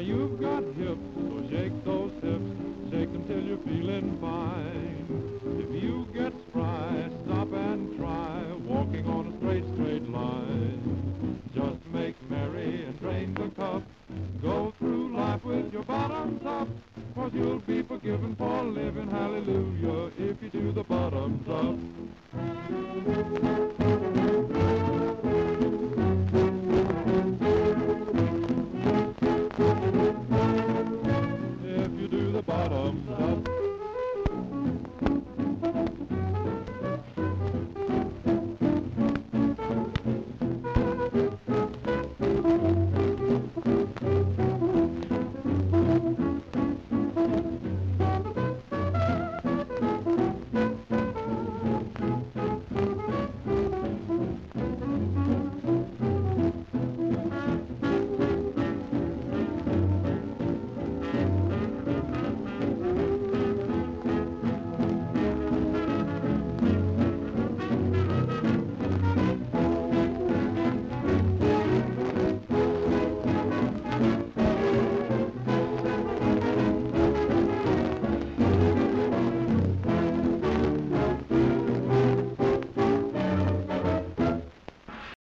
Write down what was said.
you've got hips, so shake those hips, shake them till you're feeling fine. If you get spry, stop and try walking on a straight, straight line. Just make merry and drain the cup, go through life with your bottoms up, 'cause you'll be forgiven for living, hallelujah, if you do the bottoms up.